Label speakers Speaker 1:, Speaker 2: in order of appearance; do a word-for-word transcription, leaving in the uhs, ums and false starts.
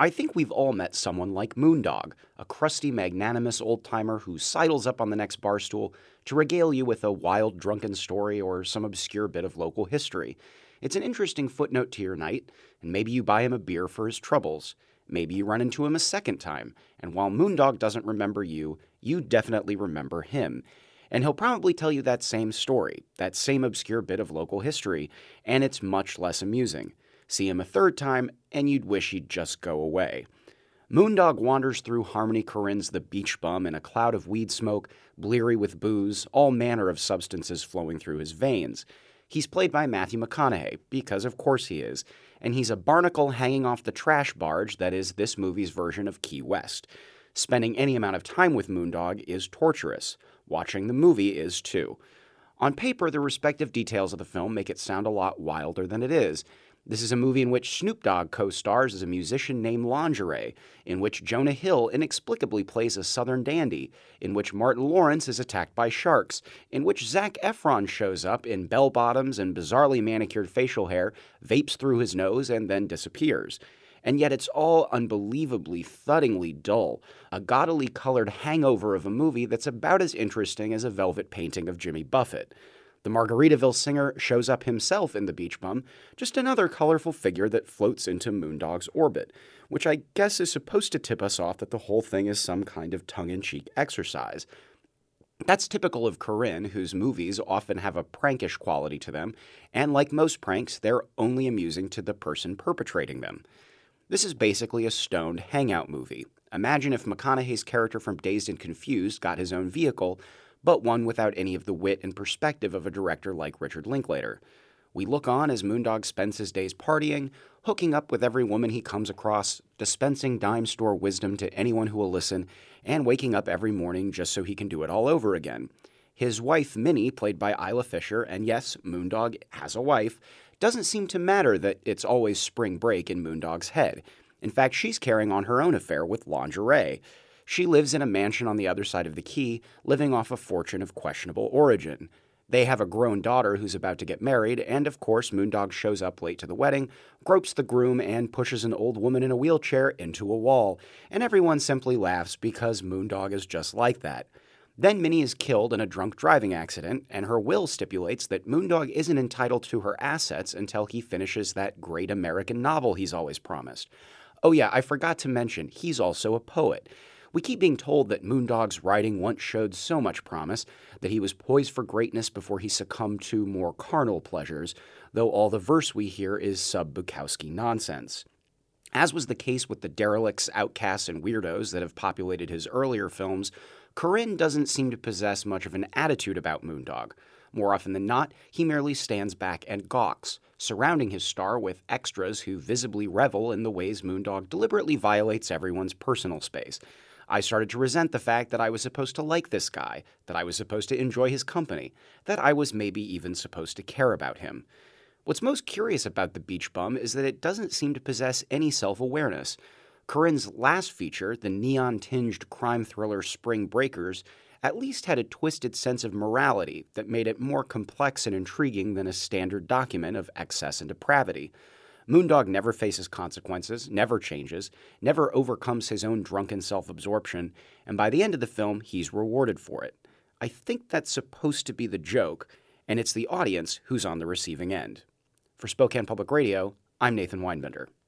Speaker 1: I think we've all met someone like Moondog, a crusty, magnanimous old-timer who sidles up on the next bar stool to regale you with a wild, drunken story or some obscure bit of local history. It's an interesting footnote to your night, and maybe you buy him a beer for his troubles. Maybe you run into him a second time, and while Moondog doesn't remember you, you definitely remember him. And he'll probably tell you that same story, that same obscure bit of local history, and it's much less amusing. See him a third time, and you'd wish he'd just go away. Moondog wanders through Harmony Korine's The Beach Bum in a cloud of weed smoke, bleary with booze, all manner of substances flowing through his veins. He's played by Matthew McConaughey, because of course he is, and he's a barnacle hanging off the trash barge that is this movie's version of Key West. Spending any amount of time with Moondog is torturous. Watching the movie is too. On paper, the respective details of the film make it sound a lot wilder than it is. This is a movie in which Snoop Dogg co-stars as a musician named Lingerie, in which Jonah Hill inexplicably plays a southern dandy, in which Martin Lawrence is attacked by sharks, in which Zac Efron shows up in bell-bottoms and bizarrely manicured facial hair, vapes through his nose, and then disappears. And yet it's all unbelievably, thuddingly dull, a gaudily colored hangover of a movie that's about as interesting as a velvet painting of Jimmy Buffett. The Margaritaville singer shows up himself in The Beach Bum, just another colorful figure that floats into Moondog's orbit, which I guess is supposed to tip us off that the whole thing is some kind of tongue-in-cheek exercise. That's typical of Korine, whose movies often have a prankish quality to them, and like most pranks, they're only amusing to the person perpetrating them. This is basically a stoned hangout movie. Imagine if McConaughey's character from Dazed and Confused got his own vehicle, but one without any of the wit and perspective of a director like Richard Linklater. We look on as Moondog spends his days partying, hooking up with every woman he comes across, dispensing dime store wisdom to anyone who will listen, and waking up every morning just so he can do it all over again. His wife, Minnie, played by Isla Fisher, and yes, Moondog has a wife, doesn't seem to matter that it's always spring break in Moondog's head. In fact, she's carrying on her own affair with Lingerie. She lives in a mansion on the other side of the quay, living off a fortune of questionable origin. They have a grown daughter who's about to get married, and of course Moondog shows up late to the wedding, gropes the groom, and pushes an old woman in a wheelchair into a wall, and everyone simply laughs because Moondog is just like that. Then Minnie is killed in a drunk driving accident, and her will stipulates that Moondog isn't entitled to her assets until he finishes that great American novel he's always promised. Oh yeah, I forgot to mention, he's also a poet. We keep being told that Moondog's writing once showed so much promise, that he was poised for greatness before he succumbed to more carnal pleasures, though all the verse we hear is sub-Bukowski nonsense. As was the case with the derelicts, outcasts, and weirdos that have populated his earlier films, Korine doesn't seem to possess much of an attitude about Moondog. More often than not, he merely stands back and gawks, surrounding his star with extras who visibly revel in the ways Moondog deliberately violates everyone's personal space. I started to resent the fact that I was supposed to like this guy, that I was supposed to enjoy his company, that I was maybe even supposed to care about him. What's most curious about The Beach Bum is that it doesn't seem to possess any self-awareness. Korine's last feature, the neon-tinged crime thriller Spring Breakers, at least had a twisted sense of morality that made it more complex and intriguing than a standard document of excess and depravity. Moondog never faces consequences, never changes, never overcomes his own drunken self-absorption, and by the end of the film, he's rewarded for it. I think that's supposed to be the joke, and it's the audience who's on the receiving end. For Spokane Public Radio, I'm Nathan Weinbender.